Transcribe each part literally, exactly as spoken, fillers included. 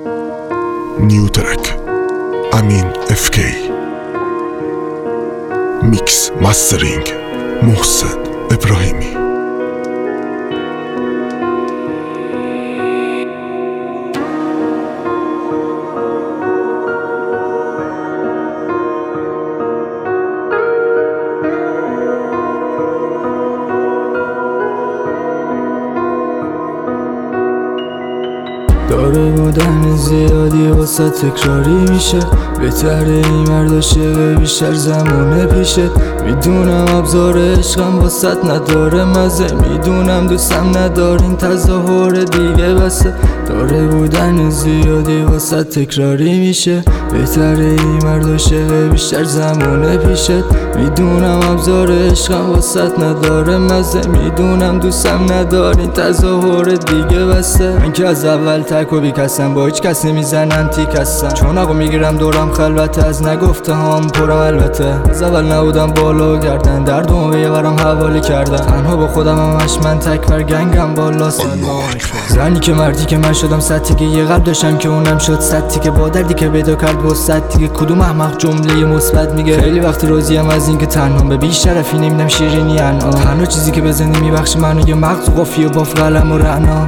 نیو ترک امین اف کی. میکس مسترینگ محسن ابراهیمی. داره بودن زیادی واسه تکراری میشه، بهتره این مرداشه بیشتر زمونه پیشت. میدونم ابزار عشقم واسط نداره مزه، میدونم دوستم ندارین تظاهر دیگه بسه. داره بودن زیادی واسه تکراری میشه، بهتره این مرداشه بیشتر زمونه پیشت. میدونم ابزار عشقم واسط نداره مزه، میدونم دوستم ندارین تظاهر دیگه بسه. من که از اول تک و بیکسم، با هیچ کس نمیزنم تیک هستم، چون آقا میگیرم دورم خلوته. از نگفته هم پرم البته، از اول نبودم بالا گردن دردمو به یه برم حواله کردن. تنها با خودم همش من تک بر گنگم بالا. زنی که مردی که من شدم سطحی که یه قلب داشتم که اونم شد سطحی که با دردی که پیدا کرد با سطحی که کدوم احمق جمله مثبت میگه. خیلی وقت راضیم از این که تنها به بیش طرفی نمیدم شیرینی انعام. تنها چیزی که بزنی میبخشه منو یه مغز و قافیه و باف قلم و رعنا.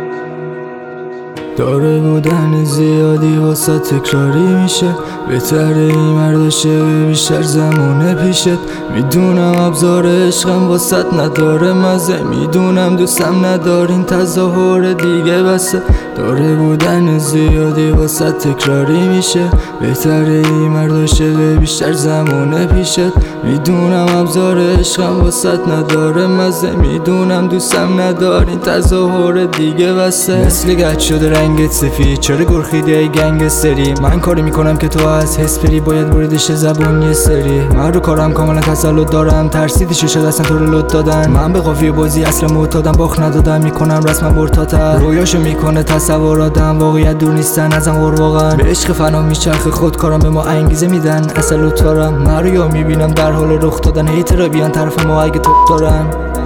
داره بودن زیادی واسه تکراری میشه، بهتره این مرداشه بیشتر زمونه پیشت. میدونم ابزار عشقم واسط نداره مزه، میدونم دوستم ندارین تظاهر دیگه بسه. داره بودن زیادی واسه تکراری میشه، بهتره این مرداشه بیشتر زمونه پیشت. میدونم ابزار عشقم واسط نداره مزه، میدونم دوستم ندارین تظاهر دیگه بسه. مثل گچ شده رنگت سفید، چرا گرخیدی ای گنگستری؟ من کاری میکنم که تو از حس بری، باید بریدش زبون یه سری. من رو کارم کاملا تسلط دارم، ترسیدی شد اصلا تو رو لط دادن. من به قافیه بازی اصلا معتادم، باخ ندادم میکنم رسما برتاتر. رویاشو میکنه تصوراتم، واقعیت دور نیستن ازم قرباقن. به عشق فنا میچرخ خودکارم، به ما انگیزه میدن اصلا لط دارم. من رو یا میبینم در حال رخ دادن، هیترا بیان طرف ما اگه توپ دارن.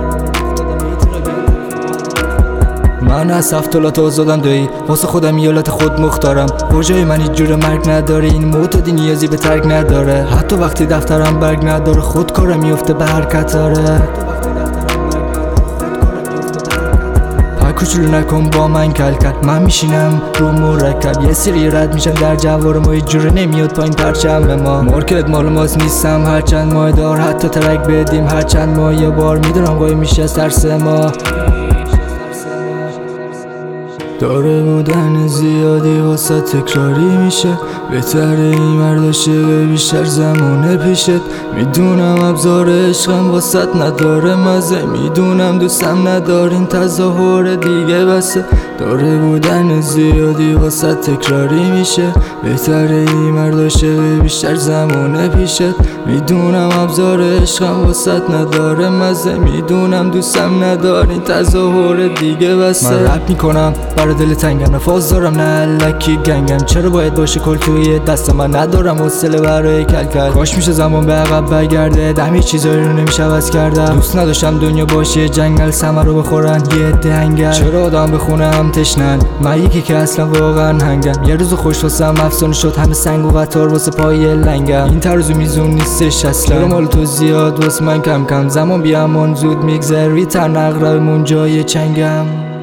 من از هفتالات آزادم دایی، واسه خودم یالت خود مختارم. برجای من هیچ جور مرگ نداره، این معتادی نیازی به ترک نداره. حتی وقتی دفترم برگ نداره، خود کارم میفته به حرکت آره. کوچولو نکن با من کل کل، من میشینم رو مرکب. یه سری رد میشن در جوار ما، هیچ جوره نمیاد پایین پرچم ما. مارکت مال ماست نیستم هرچند ماه دار، حتی ترک بدیم هرچند ماه یه بار. میدونم قایم میشه از ترس ما. داره بودن زیادی واسه تکراری میشه، بهتره این مرداشه بیشتر زمونه پیشت. میدونم ابزار عشقم واسط نداره مزه، میدونم دوستم ندارین تظاهر دیگه بسه. داره بودن زیادی واسه تکراری میشه، بهتره این مرداشه بیشتر زمونه پیشت. میدونم ابزار عشقم واسط نداره مزه، میدونم دوستم ندارین تظاهر دیگه بسه. من رپ میکنم برای دل تنگم، نفاز دارم نه الکی گنگم. چرا باید باشه کل توی دست من؟ ندارم حوصله برای کل کل. کاش میشه زمان به عقب برگرده، دمی چیزایی رو نمیشه عوض کردم. دوست نداشتم دنیا باشه جنگل، ثمر رو بخورن یه عده هنگل. چرا آدم بخونه هم تشنن، من یکی که اصلا واقعا هنگم. یه روز خوش واسم افسانه شد، همه سنگ و قطار واسه پای لنگم. این ترازو میزون نیستش اصلا، چرا مال تو زیاد واسه من کم کم. زمان بیامان زود میگذره، تن اغربمون جای چنگم.